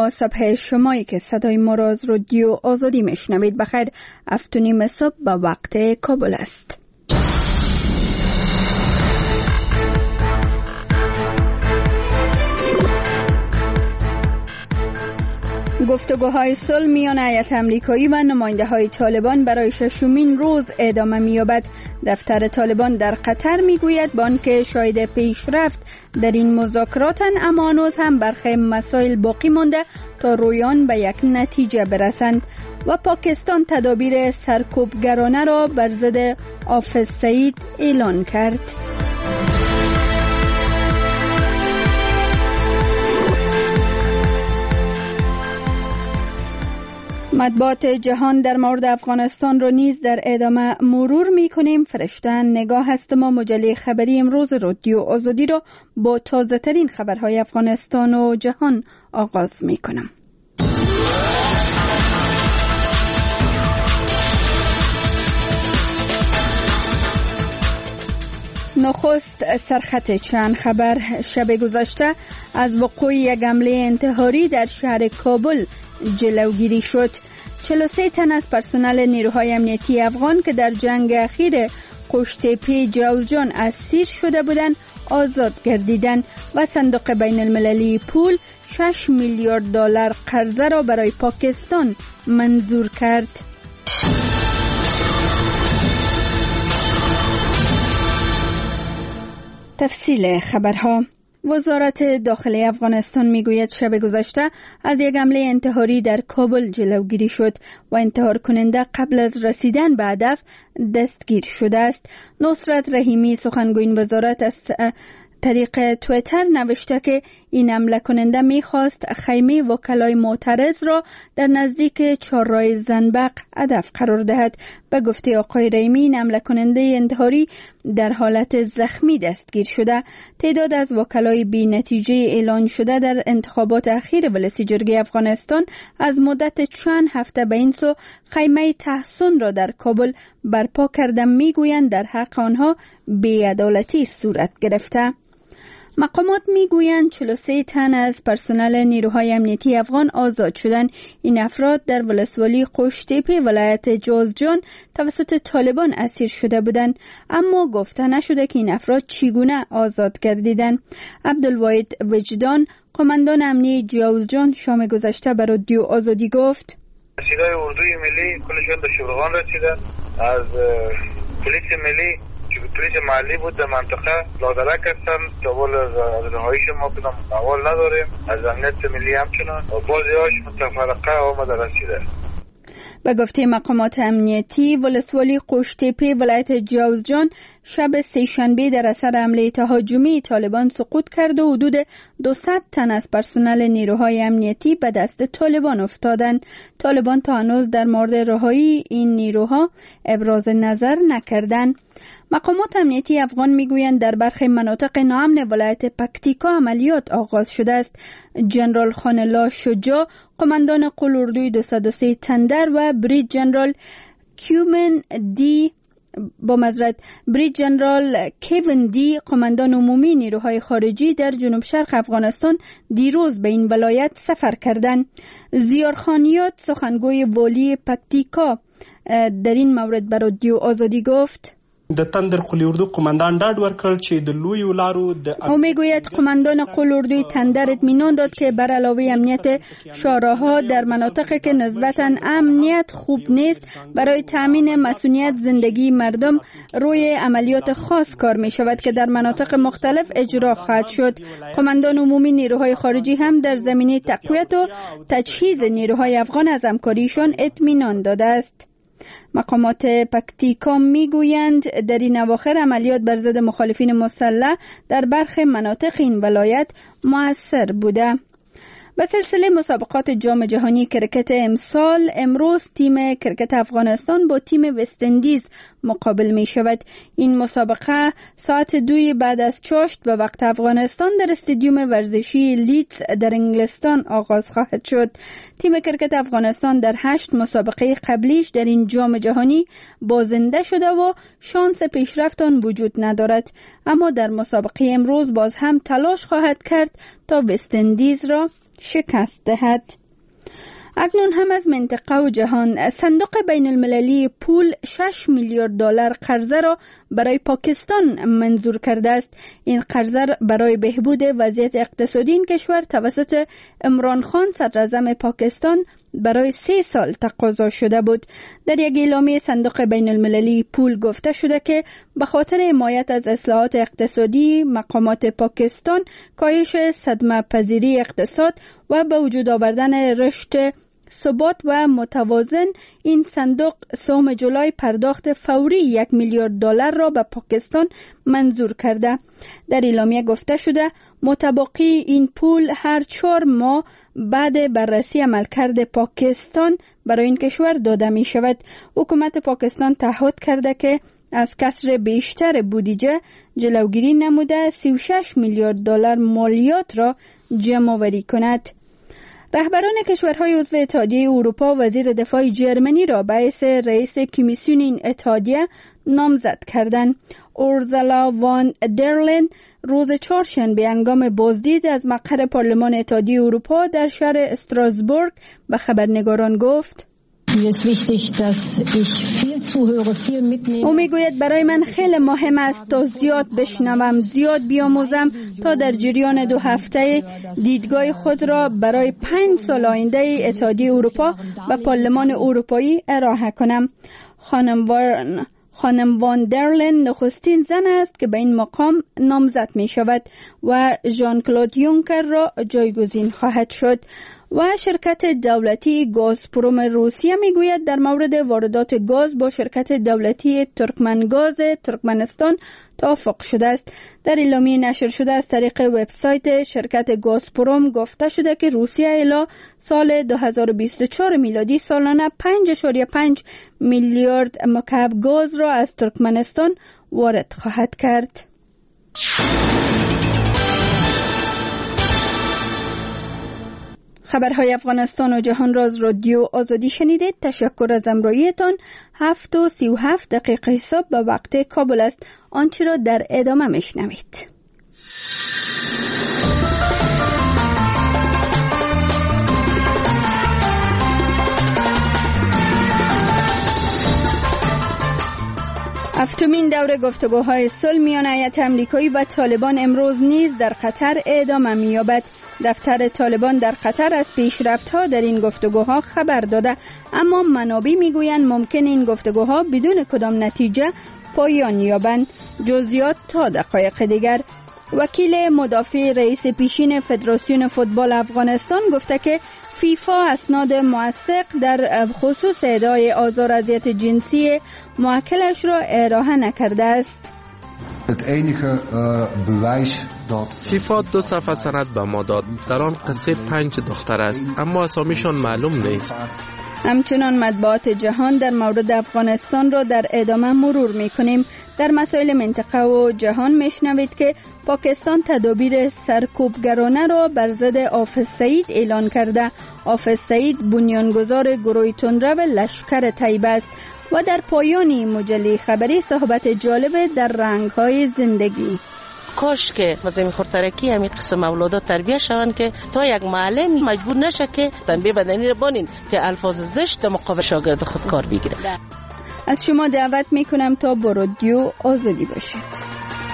صبح شمایی که صدای ما را از رادیو آزادی میشنوید. بخیر، 7:30 صبح به وقت کابل است. گفتگوهای صلح میان هیئت آمریکایی و نماینده‌های طالبان برای ششمین روز ادامه می‌یابد. دفتر طالبان در قطر میگوید با آنکه شاهد پیشرفت در این مذاکراتند، اما هنوز هم برخی مسائل باقی مانده تا رویان به یک نتیجه برسند. و پاکستان تدابیر سرکوبگرانه را بر ضد حافظ سعید اعلان کرد. مطبوعات جهان در مورد افغانستان رو نیز در ادامه مرور می کنیم. فرشته نگاه هست. ما مجله خبری امروز رادیو آزادی رو با تازه ترین خبرهای افغانستان و جهان آغاز می کنم. نخست سرخط چند خبر. شب گذشته از وقوع یک حمله انتحاری در شهر کابل جلوگیری شد. 43 تن از پرسنل نیروهای امنیتی افغان که در جنگ اخیر قشتیپی جوزجان اسیر شده بودند آزاد گردیدند و صندوق بین المللی پول 6 میلیارد دلار قرضه را برای پاکستان منظور کرد. تفصیل خبرها. وزارت داخلی افغانستان میگوید شب گذشته از یک حمله انتحاری در کابل جلوگیری شد و انتحار کننده قبل از رسیدن به هدف دستگیر شده است. نصرت رحیمی سخنگوی این وزارت از طریق تویتر نوشته که این حمله کننده میخواست خیمه وکلای معترض را در نزدیک چهارراه زنبق هدف قرار دهد. به گفته آقای رحیمی، این حمله کننده انتحاری در حالت زخمی دستگیر شده. تعداد از وکلای بی نتیجه اعلان شده در انتخابات اخیر ولسی جرگه افغانستان از مدت چند هفته به این سو خیمه تحسن را در کابل برپا کرده میگویند در حق آنها بی‌عدالتی صورت گرفته. مقامات میگویند 43 تن از پرسنل نیروهای امنیتی افغان آزاد شدند. این افراد در ولسوالی قشتیپی ولایت جوزجان توسط طالبان اسیر شده بودند، اما گفته نشده که این افراد چگونه آزاد گردیدند. عبدالواحد وجدان، قماندان امنیتی جوزجان، شام گذشته به رادیو آزادی گفت: رسیدای اردوی ملی کلشون به شبرغان رسیدن. از پلیس ملی پلیس محلی بود در منطقه لادرک هستن. جوال از رهاییش ما بدم اول نداریم. از امنیت ملی همچنان و بازی هاش متفرقه آمده رسیده. به گفته مقامات امنیتی، ولسوالی قشتیپی ولایت جوزجان شب سه‌شنبه در اثر حمله تهاجمی طالبان سقوط کرد و حدود 200 تن از پرسنل نیروهای امنیتی به دست طالبان افتادند. طالبان تا هنوز در مورد رهایی این نیروها ابراز نظر نکردند. مقامات امنیتی افغان میگویند در برخی مناطق ناامن ولایت پکتیکا عملیات آغاز شده است. جنرال خانالله شجاع، قماندان قول اردوی 203 تندر و بریج جنرال کیون دی، قماندان عمومی نیروهای خارجی در جنوب شرق افغانستان دیروز به این ولایت سفر کردند. زیارخانیات، سخنگوی والی پکتیکا، در این مورد به رادیو آزادی گفت: د تندر قول اردو قماندان ډاډ ورکړ چې د لویو لارو او میگوید قماندان قول اردوی تندر اطمینان داد که بر علاوه امنیت شاهراه‌ها در مناطقی که نسبتاً امنیت خوب نیست برای تامین مسئولیت زندگی مردم روی عملیات خاص کار می شود که در مناطق مختلف اجرا خواهد شد. قماندان عمومی نیروهای خارجی هم در زمینه تقویت و تجهیز نیروهای افغان از همکاریشان اطمینان داده است. مقامات پکتیکا میگویند در این اواخر عملیات بر ضد مخالفین مسلح در برخی مناطق این ولایت مؤثر بوده. به سلسله مسابقات جام جهانی کرکت امسال، امروز تیم کرکت افغانستان با تیم وست اندیز مقابل می شود. این مسابقه ساعت 2 بعد از چاشت به وقت افغانستان در استادیوم ورزشی لیدز در انگلستان آغاز خواهد شد. تیم کرکت افغانستان در 8 مسابقه قبلیش در این جام جهانی بازنده شده و شانس پیشرفت آن وجود ندارد، اما در مسابقه امروز باز هم تلاش خواهد کرد تا وست اندیز را شکست دهد. اکنون هم از منطقه و جهان صندوق بین المللی پول 6 میلیارد دلار قرضه را برای پاکستان منظور کرده است. این قرضه برای بهبود وضعیت اقتصادی این کشور توسط عمران خان صدراعظم پاکستان برای 3 سال تقاضا شده بود. در یک اعلامیه صندوق بین المللی پول گفته شده که به خاطر حمایت از اصلاحات اقتصادی مقامات پاکستان، کاهش صدمه پذیری اقتصاد و به وجود آوردن رشد ثبات و متوازن، این صندوق سوم جولای پرداخت فوری 1 میلیارد دلار را به پاکستان منظور کرده. در اعلامیه گفته شده متبقی این پول هر 4 ماه بعد بررسی عملکرد پاکستان برای این کشور داده می شود. حکومت پاکستان تعهد کرده که از کسر بیشتر بودجه جلوگیری نموده 36 میلیارد دلار مالیات را جمع آوری کند. رهبران کشورهای عضو اتحادیه اروپا وزیر دفاع جرمنی را به حیث رئیس کمیسیون این اتحادیه نامزد کردند. اورزولا وان در لین روز چهارشنبه هنگام بازدید از مقر پارلمان اتحادیه اروپا در شهر استراسبورگ به خبرنگاران گفت: او میگوید برای من خیلی مهم است تا زیاد بشنوم، زیاد بیاموزم تا در جریان 2 هفته دیدگاه خود را برای 5 سال آینده اتحادیه اروپا و پارلمان اروپایی ارائه کنم. خانم وان در لین نخستین زن است که به این مقام نامزد می شود و ژان کلود یونکر را جایگزین خواهد شد. و شرکت دولتی گازپروم روسیه میگوید در مورد واردات گاز با شرکت دولتی ترکمنگاز ترکمنستان توافق شده است. در اعلامیه نشر شده از طریق وبسایت شرکت گازپروم گفته شده که روسیه الی سال 2024 میلادی سالانه 5.5 میلیارد مکعب گاز را از ترکمنستان وارد خواهد کرد. خبرهای افغانستان و جهان را از رادیو آزادی شنیدید. تشکر از همراهیتان. 7:37 صبح به وقت کابل است. آنچه را در ادامه میشنوید. هفتمین دوره گفتگوهای صلح میان هیئت امریکایی و طالبان امروز نیز در قطر ادامه می‌یابد. دفتر طالبان در قطر از پیشرفت‌ها در این گفتگوها خبر داده، اما منابع میگویند ممکن این گفتگوها بدون کدام نتیجه پایان یابند. جزئیات تا دقایق دیگر. وکیل مدافع رئیس پیشین فدراسیون فوتبال افغانستان گفته که فیفا اسناد موثق در خصوص ادعای آزار اذیت جنسی موکلش را ارائه نکرده است. فیفا 2 صفحه سند به ما داد. در آن قصه 5 دختر است، اما اسامیشان معلوم نیست. همچنان مطبوعات جهان در مورد افغانستان را در ادامه مرور می‌کنیم. در مسائل منطقه و جهان میشنوید که پاکستان تدابیر سرکوبگرانه را بر ضد حافظ سعید اعلان کرده. حافظ سعید بنیانگذار گروه تندرو لشکر طیبه است. و در پایانی مجله خبری صحبت جالب در رنگ‌های زندگی. کاش که مزمی خورترکی همین قسم اولادات تربیه شوند که تا یک معلم مجبور نشه که تنبیه بدنی را بانین که الفاظ زشت مقابل شاگرد خود کار بگیره. از شما دعوت میکنم تا با رادیو آزادی باشید.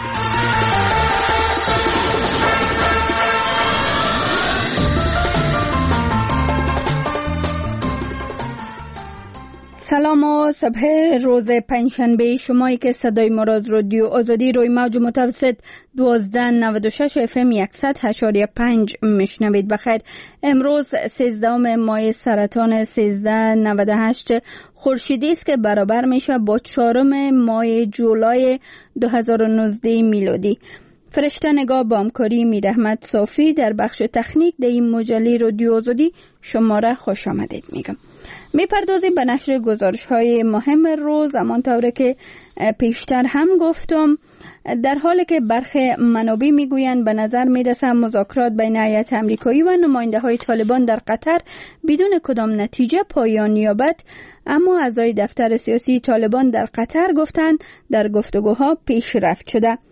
سلام و صبح روز پنجشنبه شمایی که صدای ما را از رادیو آزادی روی موج متوسط 1296 FM 100.5 میشنوید. بخیر. امروز 13 ماه سرطان 1398 خورشیدی است که برابر میشه با 4 ماه جولای 2019 میلادی. فرشته نگاه با همکاری میرحمت صافی در بخش تکنیک در این مجله رادیو آزادی شما را خوش آمدید میگم. میپردازیم به نشر گزارش‌های مهم روز. همانطور که پیشتر هم گفتم، در حالی که برخی منابع میگویند به نظر میرسه مذاکرات بین هیئت امریکایی و نماینده‌های طالبان در قطر بدون کدام نتیجه پایان یابد، اما اعضای دفتر سیاسی طالبان در قطر گفتند در گفتگوها پیشرفت شده.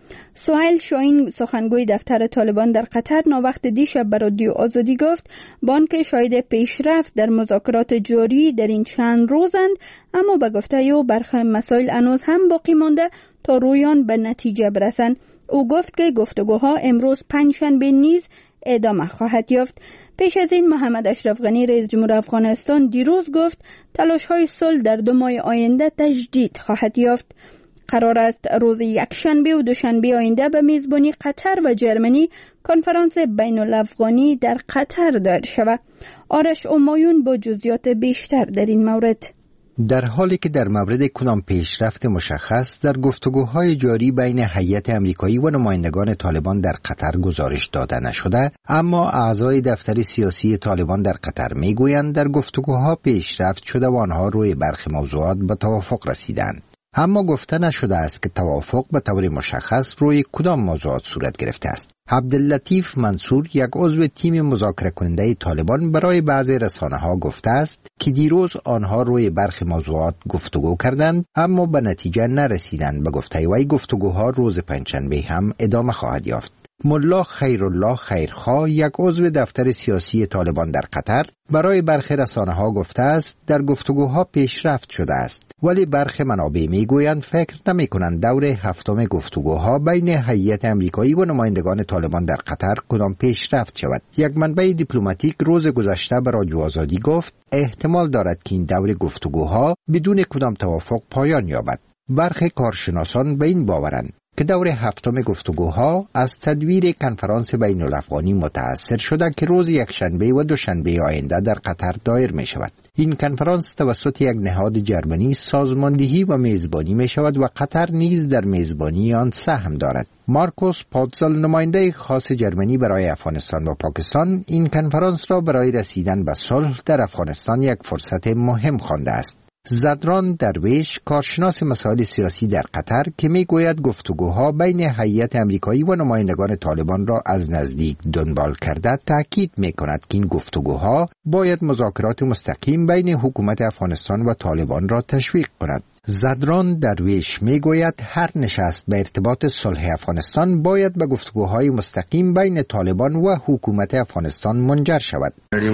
سهیل شاهین سخنگوی دفتر طالبان در قطر ناوقت دیشب به رادیو آزادی گفت بانک شاهد پیشرفت در مذاکرات جاری در این چند روزند، اما به گفته او برخی مسائل هنوز هم باقی مانده تا رویان به نتیجه برسند. او گفت که گفتگوها امروز پنجشنبه نیز ادامه خواهد یافت. پیش از این محمد اشرف غنی رئیس جمهور افغانستان دیروز گفت تلاش‌های صلح در 2 ماه آینده تجدید خواهد یافت. قرار است روز یکشنبه و دوشنبه آینده به میزبانی قطر و جرمنی کنفرانس بین الافغانی در قطر دایر شود. آرش امایون با جزئیات بیشتر در این مورد. در حالی که در مورد کدام پیشرفت مشخص در گفتگوهای جاری بین هیئت آمریکایی و نمایندگان طالبان در قطر گزارش داده نشده، اما اعضای دفتر سیاسی طالبان در قطر میگویند در گفتگوها پیشرفت شده و آنها روی برخی موضوعات به توافق رسیدند. اما گفته نشده است که توافق به طور مشخص روی کدام موضوعات صورت گرفته است. عبداللطیف منصور، یک عضو تیم مذاکره کننده طالبان، برای بعضی رسانه‌ها گفته است که دیروز آنها روی برخی موضوعات گفتگو کردند اما به نتیجه نرسیدند. به گفته وی گفتگوها روز پنجشنبه هم ادامه خواهد یافت. ملا خیرالله خیرخواه، یک عضو دفتر سیاسی طالبان در قطر، برای برخی رسانه‌ها گفته است در گفتگوها پیشرفت شده است، ولی برخی منابع میگویند فکر نمی‌کنند دور هفتم گفتگوها بین هیئت آمریکایی و نمایندگان طالبان در قطر کدام پیشرفت شود. یک منبع دیپلماتیک روز گذشته به رادیو آزادی گفت احتمال دارد که این دور گفتگوها بدون کدام توافق پایان یابد. برخی کارشناسان به این باورند که دور هفتم گفتگوها از تدویر کنفرانس بین الافغانی متأثر شده که روز یکشنبه و دوشنبه آینده در قطر دایر می شود. این کنفرانس توسط یک نهاد جرمنی سازماندهی و میزبانی می شود و قطر نیز در میزبانی آن سهم دارد. مارکوس پاتزل، نماینده خاص جرمنی برای افغانستان و پاکستان، این کنفرانس را برای رسیدن به صلح در افغانستان یک فرصت مهم خوانده است. زدران درویش، کارشناس مسائل سیاسی در قطر، که میگوید گفتگوها بین هیئت آمریکایی و نمایندگان طالبان را از نزدیک دنبال کرده، تاکید میکند که این گفتگوها باید مذاکرات مستقیم بین حکومت افغانستان و طالبان را تشویق کند. زدران درویش میگوید هر نشست به ارتباط صلح افغانستان باید به گفتگوهای مستقیم بین طالبان و حکومت افغانستان منجر شود.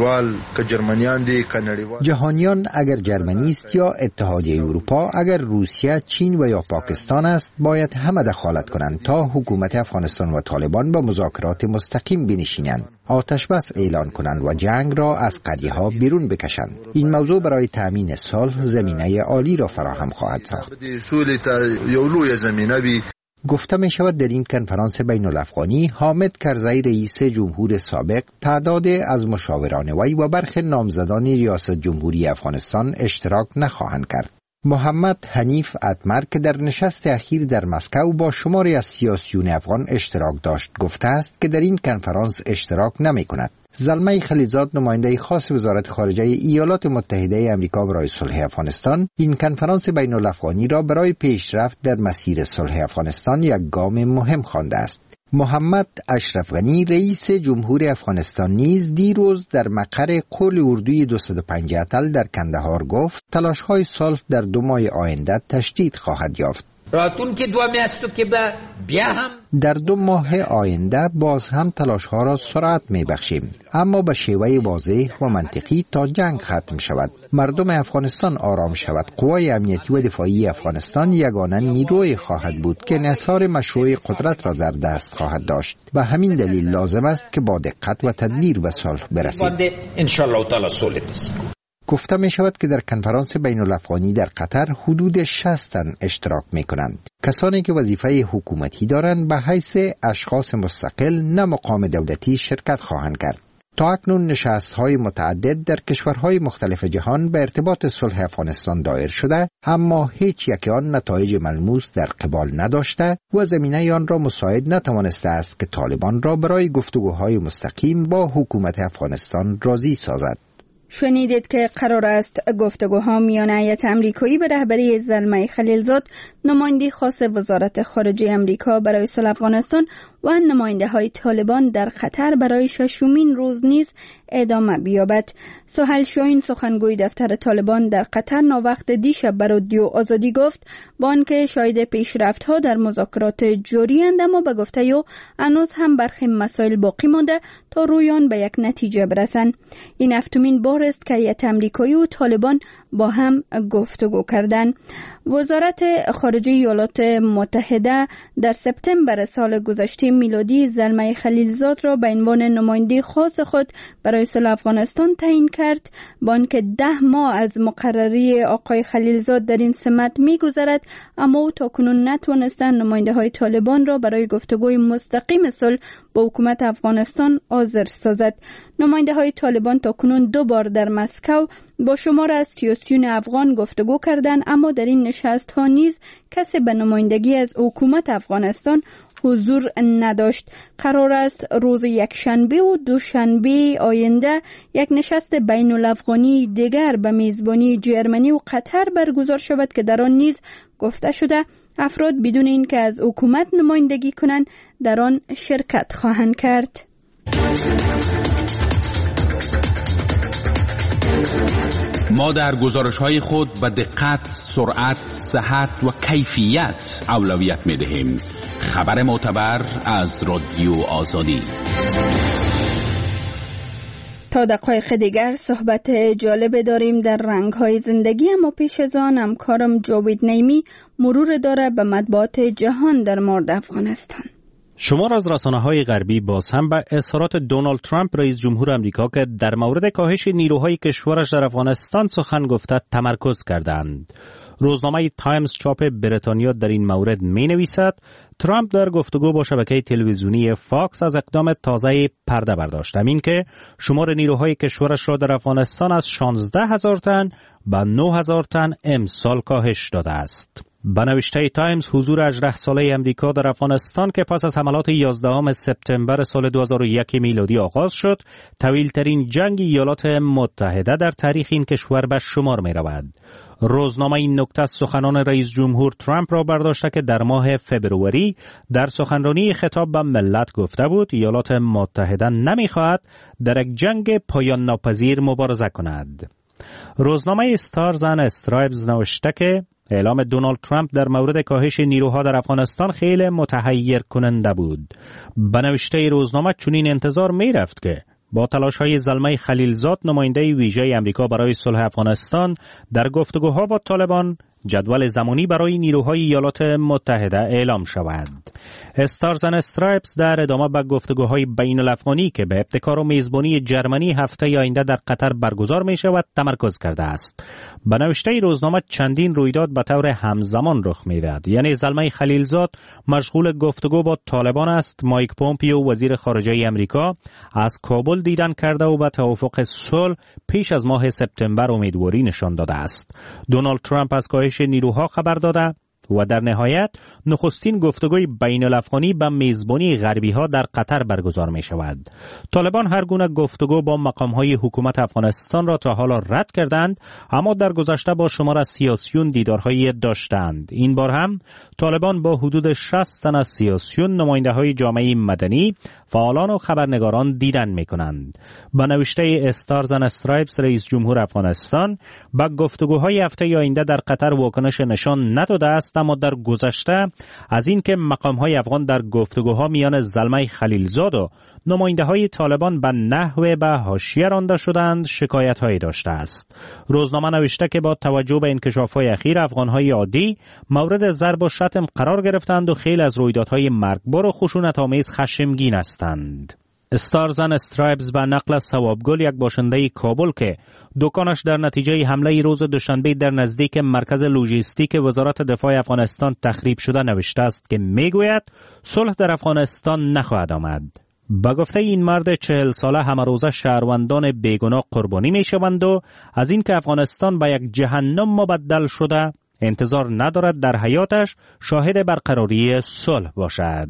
جهانیان اگر جرمنی است یا اتحادیه اروپا، اگر روسیه، چین و یا پاکستان است، باید همه دخالت کنند تا حکومت افغانستان و طالبان به مذاکرات مستقیم بنشینند، آتش بس اعلان کنند و جنگ را از قریه ها بیرون بکشند. این موضوع برای تامین صلح زمینه عالی را فراهم خواهد ساخت. گفته می شود در این کنفرانس بین الافغانی حامد کرزی رئیس جمهور سابق، تعداد از مشاوران وی و برخی نامزدان ریاست جمهوری افغانستان اشتراک نخواهند کرد. محمد حنیف اتمر که در نشست اخیر در مسکو با شماری از سیاسیون افغان اشتراک داشت، گفته است که در این کنفرانس اشتراک نمی کند. زلمه خلیلزاد، نماینده خاص وزارت خارجه ایالات متحده آمریکا برای صلح افغانستان، این کنفرانس بین الافغانی را برای پیشرفت در مسیر صلح افغانستان یک گام مهم خوانده است. محمد اشرف غنی، رئیس جمهور افغانستان، نیز دیروز در مقر قول اردوی 205 اتل در کندهار گفت تلاش‌های صلح در 2 ماه آینده تشدید خواهد یافت. در 2 ماه آینده باز هم تلاش‌ها را سرعت می‌بخشیم، اما به شیوه واضح و منطقی تا جنگ ختم شود، مردم افغانستان آرام شود. قوای امنیتی و دفاعی افغانستان یگانه نیروی خواهد بود که انحصار مشروع قدرت را در دست خواهد داشت. به همین دلیل لازم است که با دقت و تدبیر به صلح برسیم. گفته می شود که در کنفرانس بین الافغانی در قطر حدود 60 تن اشتراک می کنند. کسانی که وظیفه حکومتی دارند به حیث اشخاص مستقل نه مقام دولتی شرکت خواهند کرد. تا اکنون نشست‌های متعدد در کشورهای مختلف جهان به ارتباط صلح افغانستان دایر شده، اما هیچ یک آن نتایج ملموس در قبال نداشته و زمینه آن را مساعد نتوانسته است که طالبان را برای گفتگوهای مستقیم با حکومت افغانستان راضی سازد. شنیدید که قرار است گفتگوها میان هیئت آمریکایی به رهبری زلمه خلیلزاد، نماینده خاص وزارت خارجه آمریکا برای صلح افغانستان، و نماینده های طالبان در قطر برای 6مین روز نیز ادامه بیابد. سهیل شاهین سخنگوی دفتر طالبان در قطر ناوقت دیشب به رادیو آزادی گفت با آنکه شاهد پیشرفت ها در مذاکرات جاری اند، اما به گفته او هنوز هم برخی مسائل باقی مانده تا روی آن به یک نتیجه برسند. این 7مین بار است که هیئت آمریکایی و طالبان با هم گفتگو کردند. وزارت خارجه ایالات متحده در سپتامبر سال گذشته میلادی زلمه خلیلزاد را به عنوان نماینده خاص خود برای صلح افغانستان تعیین کرد. با آنکه 10 ماه از مقرری آقای خلیلزاد در این سمت می‌گذرد، اما او تاکنون نتوانستند نماینده های طالبان را برای گفتگوی مستقیم صلح با حکومت افغانستان حاضر سازد. نماینده های طالبان تاکنون 2 بار در مسکو با شمار از سیاسیون افغان گفتگو کردند، اما در این نشست ها نیز کسی به نمایندگی از حکومت افغانستان حضور نداشت. قرار است روز یکشنبه و دوشنبه آینده یک نشست بین الافغانی دیگر به میزبانی جرمنی و قطر برگزار شود که در آن نیز گفته شده افراد بدون اینکه از حکومت نمایندگی کنند در آن شرکت خواهند کرد. ما در گزارش‌های خود به دقت، سرعت، صحت و کیفیت اولویت می‌دهیم. خبر معتبر از رادیو آزادی. تا دقایق دیگر صحبت جالب داریم در رنگ‌های زندگی، اما پیش از آن همکارم جاوید نیمی مرور داره به مطبوعات جهان در مورد افغانستان. شمار از رسانه‌های غربی باز هم به اظهارات دونالد ترامپ رئیس جمهور آمریکا که در مورد کاهش نیروهای کشورش در افغانستان سخن گفته تمرکز کردند. روزنامه تایمز چاپ بریتانیا در این مورد می‌نویسد ترامپ در گفتگو با شبکه تلویزیونی فاکس از اقدام تازه پرده برداشت، همین که شمار نیروهای کشورش را در افغانستان از 16,000 تن به 9,000 تن امسال کاهش داده است. به نوشته تایمز حضور 18 ساله امریکا در افغانستان که پس از حملات 11 سپتامبر سال 2001 میلادی آغاز شد، طویل‌ترین جنگ ایالات متحده در تاریخ این کشور به شمار می‌رود. روزنامه این نکته سخنان رئیس جمهور ترامپ را برداشته که در ماه فبروری در سخنرانی خطاب به ملت گفته بود ایالات متحده نمی‌خواهد در یک جنگ پایان ناپذیر مبارزه کند. روزنامه استارز اند استرایپز نوشته که اعلام دونالد ترامپ در مورد کاهش نیروها در افغانستان خیلی متحیر کننده بود. به نوشته روزنامه چنین انتظار می رفت که با تلاش‌های زلمه خلیلزاد نماینده ویژه آمریکا برای صلح افغانستان در گفتگوها با طالبان جدول زمانی برای نیروهای ایالات متحده اعلام شود. استارز اند استرایپز در ادامه به گفتگوهای بین الافغانی که به ابتکار و میزبانی جرمنی هفته آینده در قطر برگزار می شود تمرکز کرده است. به نوشته روزنامه چندین رویداد به طور همزمان رخ می دهد. یعنی زلمه خلیلزاد مشغول گفتگو با طالبان است، مایک پومپیو وزیر خارجه آمریکا از کابل دیدن کرده و به توافق صلح پیش از ماه سپتامبر امیدواری نشان داده است. دونالد ترامپ از کاهش نیروها خبر داده و در نهایت نخستین گفتگوی بین الافغانی به میزبانی غربی ها در قطر برگزار می شود. طالبان هر گونه گفتگو با مقام های حکومت افغانستان را تا حالا رد کردند، اما در گذشته با شمار از سیاسیون دیدارهایی داشتند. این بار هم طالبان با حدود 60 تن از سیاسیون، نماینده های جامعه مدنی، فعالان و خبرنگاران دیدن می کنند. به نوشته استارز اند استرایپز رئیس جمهور افغانستان با گفتگوهای هفته آینده در قطر واکنش نشان نداده است، اما در گذشته از اینکه مقام‌های افغان در گفتگوها میان زلمه خلیلزاد و نماینده‌های طالبان به نحو به حاشیه رانده شدند شکایت‌هایی داشته است. روزنامه نوشته که با توجه به انکشاف‌های اخیر افغان‌های عادی مورد ضرب و شتم قرار گرفتند و خیلی از رویدادهای مرگبار و خشونت‌آمیز خشمگین هستند. استارز اند استرایپز به نقل از ثوابگل، یک باشنده کابل که دکانش در نتیجه حمله روز دوشنبه در نزدیک مرکز لوجستیک وزارت دفاع افغانستان تخریب شده نوشته است که میگوید صلح در افغانستان نخواهد آمد. با گفته این مرد 40 ساله همروزه شهروندان بیگناه قربانی میشوند و از اینکه افغانستان به یک جهنم مبدل شده انتظار ندارد در حیاتش شاهد برقراری صلح باشد.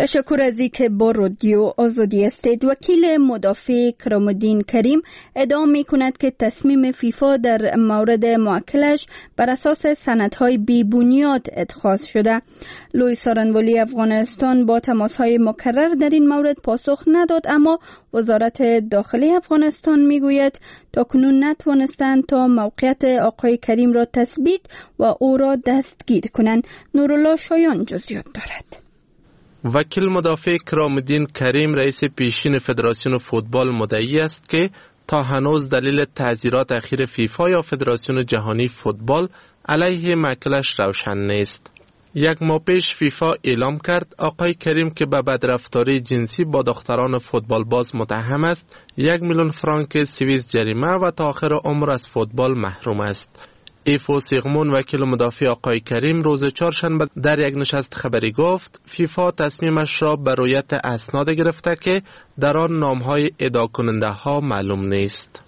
تشکر از اینکه با رادیو آزادی هستید. وکیل مدافع کرام‌الدین کریم ادعا می‌کند که تصمیم فیفا در مورد موکلش بر اساس سندهای بی بنیاد اتخاذ شده. لوی سارنوالی افغانستان با تماس‌های مکرر در این مورد پاسخ نداد، اما وزارت داخلی افغانستان میگوید تاکنون نتوانستند تا موقعیت آقای کریم را تثبیت و او را دستگیر کنند. نورالله شایان جزئیات دارد. وکیل مدافع کرام‌الدین کریم رئیس پیشین فدراسیون فوتبال مدعی است که تا هنوز دلیل تعزیرات اخیر فیفا یا فدراسیون جهانی فوتبال علیه موکلش روشن نیست. یک ماه پیش فیفا اعلام کرد آقای کریم که به بدرفتاری جنسی با دختران فوتبال باز متهم است 1 میلیون فرانک سوئیس جریمه و تا آخر عمر از فوتبال محروم است. ایفو سیغمون وکیل مدافع آقای کریم روز چهارشنبه در یک نشست خبری گفت فیفا تصمیمش را به رویت اسناد گرفته که در آن نامهای ادعا کننده ها معلوم نیست.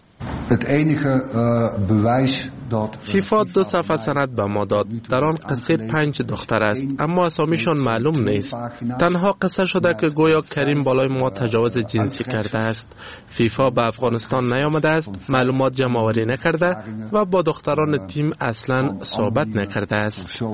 فیفا 2 صفحه سند به ما داد. در آن قصه 5 دختر است، اما اسامیشان معلوم نیست. تنها قصه شده که گویا کریم بالای ما تجاوز جنسی کرده است. فیفا به افغانستان نیامده است، معلومات جمع آوری نکرده و با دختران تیم اصلا صحبت نکرده است.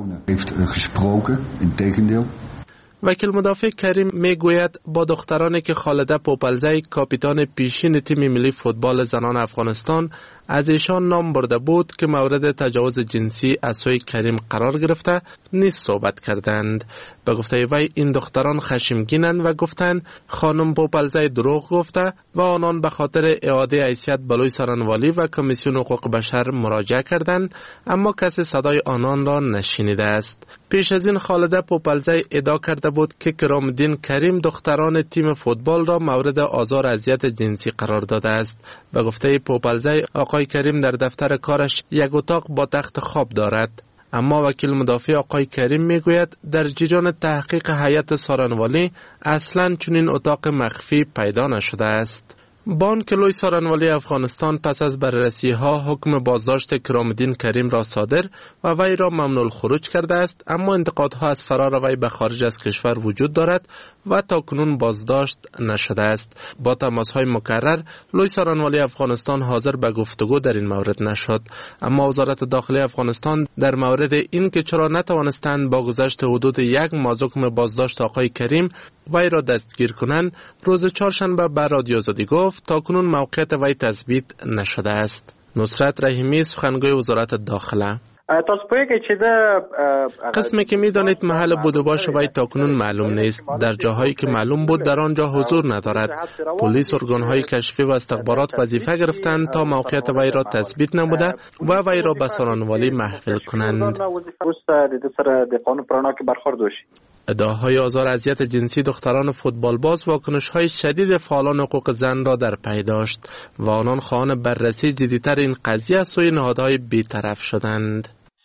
وکیل مدافع کریم میگوید با دخترانی که خالده پوپلزی کاپیتان پیشین تیم ملی فوتبال زنان افغانستان از ایشان نام برده بود که مورد تجاوز جنسی از سوی کریم قرار گرفته نیست صحبت کردند. به گفته وی این دختران خشمگینند و گفتند خانم پوپلزی دروغ گفته و آنان به خاطر اعاده حیثیت به لوی سارنوالی و کمیسیون حقوق بشر مراجعه کردند، اما کسی صدای آنان را نشنیده است. پیش از این خالده پوپلزی ادعا کرده بود که کرام‌الدین کریم دختران تیم فوتبال را مورد آزار و اذیت جنسی قرار داده است. به گفته پوپلزی آقای کریم در دفتر کارش یک اتاق با تخت خواب دارد. اما وکیل مدافع آقای کریم میگوید در جریان تحقیق هیئت سارنوالی اصلاً چنین اتاق مخفی پیدا نشده است. بانک لوی سارنوالی افغانستان پس از بررسی ها حکم بازداشت کرام‌الدین کریم را صادر و وی را ممنوع الخروج کرده است، اما انتقادها از فرار وی به خارج از کشور وجود دارد و تاکنون بازداشت نشده است. با تماس های مکرر لوی سارنوالی افغانستان حاضر به گفتگو در این مورد نشد، اما وزارت داخلی افغانستان در مورد این که چرا نتوانستند با گذشت حدود 1 ماه از حکم بازداشت آقای کریم وی را دستگیر کنند روز چهارشنبه به رادیو آزادی گفت تاکنون موقعیت وی تثبیت نشده است. نصرت رحیمی سخنگوی وزارت داخله: قسمی که می‌دانید محل بود و باش وی تاکنون معلوم نیست. در جاهایی که معلوم بود در آنجا حضور ندارد. پلیس ارگان‌های کشفی و استخبارات وظیفه گرفتند تا موقعیت وی را تثبیت نموده و وی را به سارنوالی محول کنند. ادعاهای آزار و اذیت جنسی دختران فوتبال باز واکنش‌های شدید فعالان حقوق زن را در پی داشت و آنان خواهان بررسی جدی‌تر این قضیه از سوی نهادهای بی‌طرف شدند.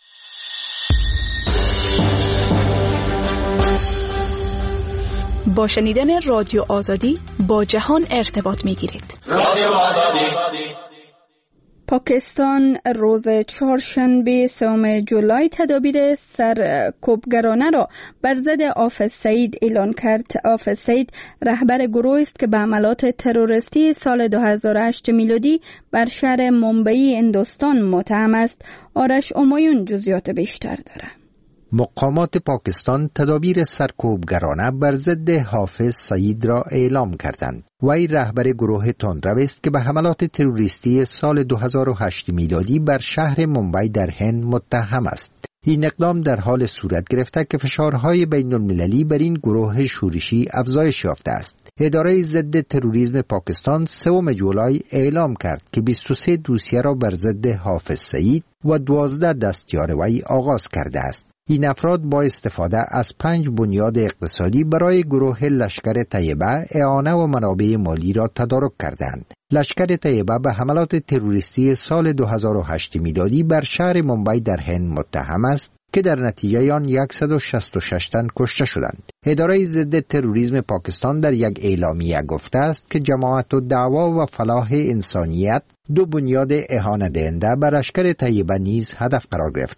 با شنیدن رادیو آزادی با جهان ارتباط می‌گیرید. رادیو آزادی. پاکستان روز چهارشنبه 3 جولای تدابیر سرکوبگرانه را بر ضد حافظ سعید اعلان کرد. حافظ سعید رهبر گروهی است که به حملات تروریستی سال 2008 میلادی بر شهر ممبئی هندوستان متهم است. آرش امایون جزئیات بیشتر دارد. مقامات پاکستان تدابیر سرکوبگرانه بر ضد حافظ سعید را اعلام کردند. وی رهبر گروه تندرو است که به حملات تروریستی سال 2008 میلادی بر شهر ممبئی در هند متهم است. این اقدام در حال صورت گرفته که فشارهای بین المللی بر این گروه شورشی افزایش یافته است. اداره ضد تروریسم پاکستان 3 جولای اعلام کرد که 23 دوسیه را بر ضد حافظ سعید و 12 دستیار وی آغاز کرده است. این افراد با استفاده از 5 بنیاد اقتصادی برای گروه لشکر طیبه اعانه و منابع مالی را تدارک کردند. لشکر طیبه به حملات تروریستی سال 2008 میلادی بر شهر ممبئی در هند متهم است که در نتیجه آن 166 تن کشته شدند. اداره ضد تروریسم پاکستان در یک اعلامیه گفته است که جماعت الدعوا و فلاح انسانیت 2 بنیاد اهانه‌دهنده بر لشکر طیبه نیز هدف قرار گرفتند.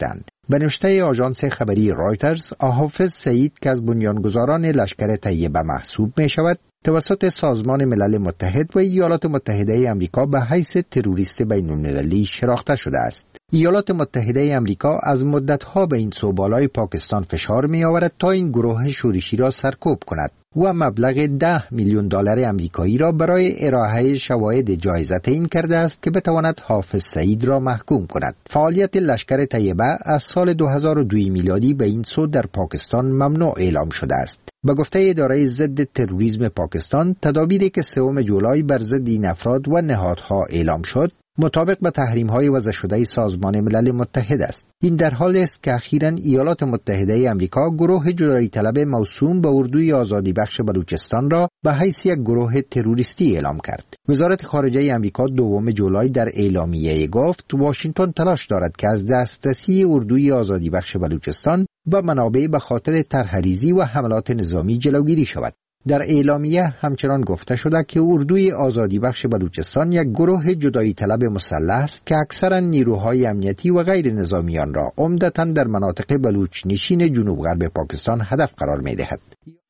به نوشته آژانس خبری رایترز، حافظ سعید که از بنیانگذاران لشکر طیبه محسوب می شود، توسط سازمان ملل متحد و ایالات متحده آمریکا به حیث تروریست بین‌المللی شناخته شده است. ایالات متحده آمریکا از مدت‌ها به این سوبالای پاکستان فشار می‌آورد تا این گروه شورشی را سرکوب کند و مبلغ $10 میلیون آمریکایی را برای ارائه شواهد جایزه تعیین کرده است که بتواند حافظ سعید را محکوم کند. فعالیت لشکر طیبه از سال 2002 میلادی به این سو در پاکستان ممنوع اعلام شده است. به گفته اداره ضد تروریسم پاکستان، تدابیری که 3 جولای بر ضد این افراد و نهادها اعلام شد مطابق به تحریم‌های وضع شده سازمان ملل متحد است. این در حالی است که اخیراً ایالات متحده آمریکا گروه جدایی طلب موسوم به اردوی آزادی بخش بلوچستان را به حیث یک گروه تروریستی اعلام کرد. وزارت خارجه آمریکا 2 جولای در اعلامیه گفت واشنگتن تلاش دارد که از دسترسی اردوی آزادی بخش بلوچستان به منابع به خاطر طرحریزی و حملات نظامی جلوگیری شود. در اعلامیه همچنان گفته شده که اردوی آزادی بخش بلوچستان یک گروه جدایی طلب مسلح است که اکثرا نیروهای امنیتی و غیر نظامیان را عمدتاً در مناطق بلوچ نشین جنوب غرب پاکستان هدف قرار می دهد.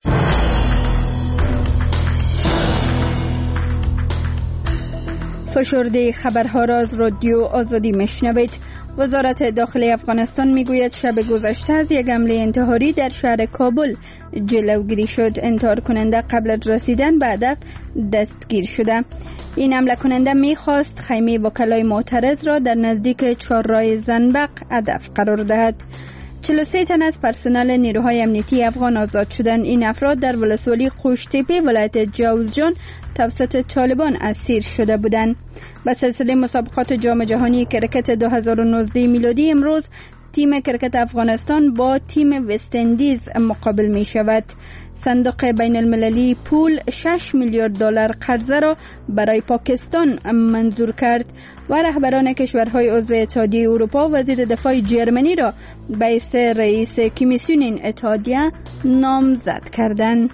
فشرده خبرها را از رادیو آزادی میشنوید. وزارت داخلی افغانستان میگوید شب گذشته از یک حمله انتحاری در شهر کابل جلوگیری شد. انتحار کننده قبل از رسیدن به هدف دستگیر شده. این حمله کننده میخواست خیمه وکلای معترض را در نزدیک چهارراه زنبق هدف قرار دهد. 43 تن از پرسنل نیروهای امنیتی افغان آزاد شدند. این افراد در ولسوالی قوشتیپی ولایت جوزجان توسط طالبان اسیر شده بودند. به سلسله مسابقات جام جهانی کرکت 2019 میلادی امروز تیم کرکت افغانستان با تیم وست اندیز مقابل می شود. صندوق بین المللی پول $6 میلیارد قرضه را برای پاکستان منظور کرد و رهبران کشورهای عضو اتحادیه اروپا وزیر دفاع جرمنی را به حیث رئیس کمیسیون این اتحادیه نامزد کردند.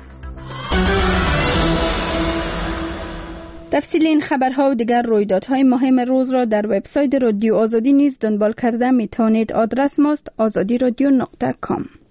تفصیل این خبرها و دیگر رویدادهای مهم روز را در وبسایت رادیو آزادی نیز دنبال کرده می توانید. آدرس ماست azadiradyo.com.